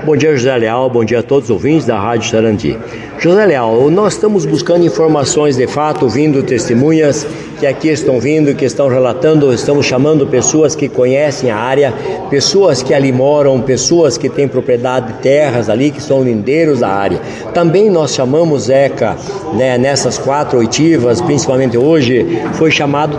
Bom dia, José Leal, bom dia a todos os ouvintes da Rádio Sarandi. José Leal, nós estamos buscando informações de fato, vindo testemunhas que aqui estão vindo, que estão relatando, estamos chamando pessoas que conhecem a área, pessoas que ali moram, pessoas que têm propriedade de terras ali, que são lindeiros da área. Também nós chamamos, Zeca, nessas 4 oitivas, principalmente hoje, foi chamado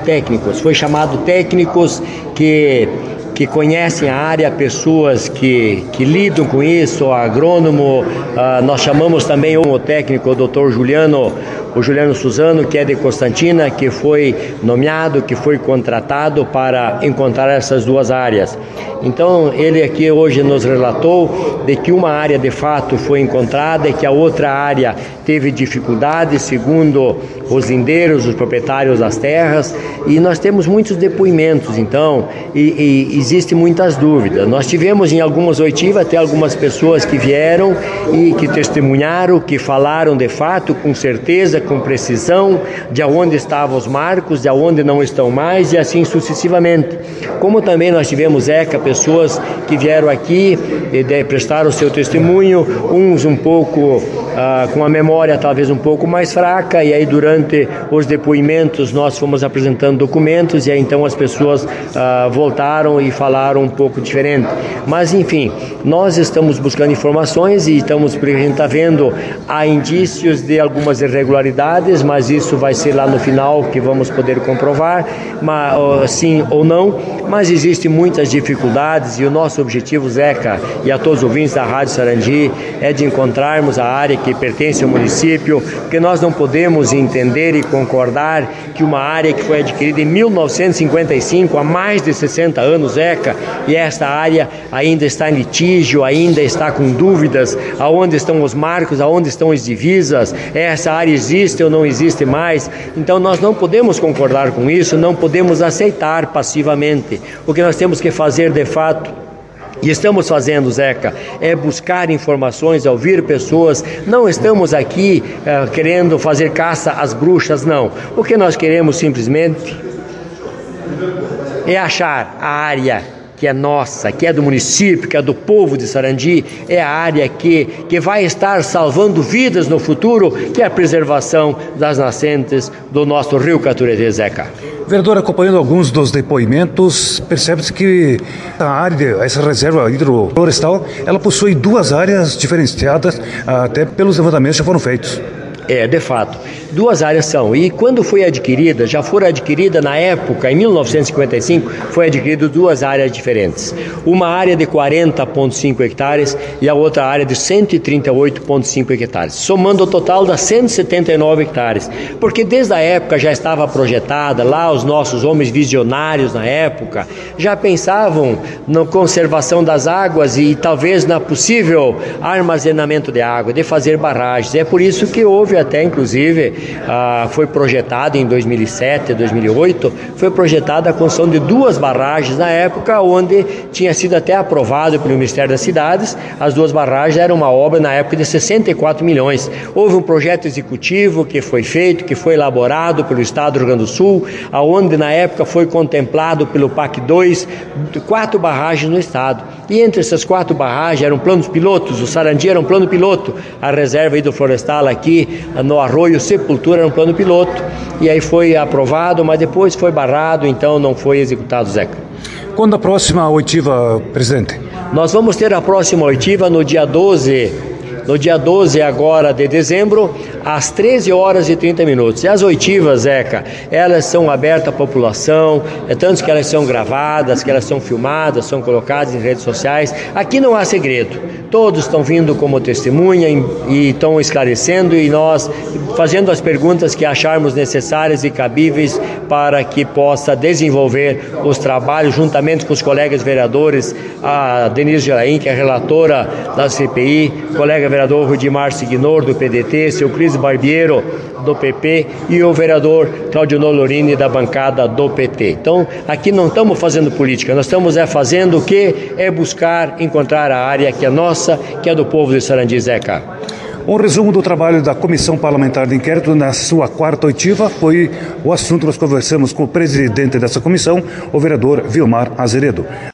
técnicos que conhecem a área, pessoas que lidam com isso, agrônomo, nós chamamos também o técnico, o doutor Juliano Suzano, que é de Constantina, que foi nomeado, que foi contratado para encontrar essas 2 áreas. Então, ele aqui hoje nos relatou de que uma área de fato foi encontrada e que a outra área teve dificuldades, segundo os lindeiros, os proprietários das terras, e nós temos muitos depoimentos, então, e existem muitas dúvidas. Nós tivemos em algumas oitivas até algumas pessoas que vieram e que testemunharam, que falaram de fato, com certeza, com precisão, de onde estavam os marcos, de onde não estão mais, e assim sucessivamente. Como também nós tivemos, Zeca, pessoas que vieram aqui e prestaram o seu testemunho, uns um pouco com a memória talvez um pouco mais fraca, e aí durante os depoimentos nós fomos apresentando documentos, e aí então as pessoas voltaram e falaram um pouco diferente. Mas enfim, nós estamos buscando informações e a gente está vendo, há indícios de algumas irregularidades, mas isso vai ser lá no final que vamos poder comprovar, sim ou não, mas existem muitas dificuldades, e o nosso objetivo, Zeca, e a todos os ouvintes da Rádio Sarandi, é de encontrarmos a área que pertence ao município, porque nós não podemos entender e concordar que uma área que foi adquirida em 1955, há mais de 60 anos, Zeca, e esta área ainda está em litígio, ainda está com dúvidas, aonde estão os marcos, aonde estão as divisas, essa área existe ou não existe mais. Então nós não podemos concordar com isso, não podemos aceitar passivamente. O que nós temos que fazer de fato, e estamos fazendo, Zeca, é buscar informações, ouvir pessoas. Não estamos aqui querendo fazer caça às bruxas, não. O que nós queremos simplesmente é achar a área que é nossa, que é do município, que é do povo de Sarandi, é a área que vai estar salvando vidas no futuro, que é a preservação das nascentes do nosso rio Caturetê, Zeca. Vereador, acompanhando alguns dos depoimentos, percebe-se que a área, essa reserva hidroflorestal, ela possui 2 áreas diferenciadas, até pelos levantamentos que já foram feitos. De fato, 2 áreas são, e quando foi adquirida, já foram adquirida na época, em 1955, foi adquirida 2 áreas diferentes. Uma área de 40,5 hectares e a outra área de 138,5 hectares, somando o total das 179 hectares, porque desde a época já estava projetada, lá os nossos homens visionários na época, já pensavam na conservação das águas e talvez na possível armazenamento de água, de fazer barragens. É por isso que houve até, inclusive, foi projetada em 2007, 2008, foi projetada a construção de 2 barragens na época, onde tinha sido até aprovado pelo Ministério das Cidades. As 2 barragens eram uma obra na época de 64 milhões. Houve um projeto executivo que foi feito, que foi elaborado pelo Estado do Rio Grande do Sul, aonde na época foi contemplado pelo PAC 2, 4 barragens no Estado. E entre essas 4 barragens eram planos pilotos, o Sarandi era um plano piloto, a reserva hidroflorestal aqui no Arroio Sepultura era um plano piloto, e aí foi aprovado, mas depois foi barrado, então não foi executado, Zeca. Quando a próxima oitiva, presidente? Nós vamos ter a próxima oitiva no dia 12 agora de dezembro, às 13 horas e 30 minutos. E as oitivas, Zeca, elas são abertas à população, tanto que elas são gravadas, que elas são filmadas, são colocadas em redes sociais. Aqui não há segredo. Todos estão vindo como testemunha e estão esclarecendo, e nós fazendo as perguntas que acharmos necessárias e cabíveis para que possa desenvolver os trabalhos juntamente com os colegas vereadores, a Denise Gelain, que é relatora da CPI, colega vereador Rudimar Signor, do PDT, seu Cris Barbiero, do PP, e o vereador Claudio Nolorini, da bancada do PT. Então, aqui não estamos fazendo política, nós estamos fazendo o que? É buscar encontrar a área que é nossa, que é do povo de Sarandi, Zeca. Um resumo do trabalho da Comissão Parlamentar de Inquérito na sua 4ª oitiva foi o assunto que nós conversamos com o presidente dessa comissão, o vereador Vilmar Azeredo.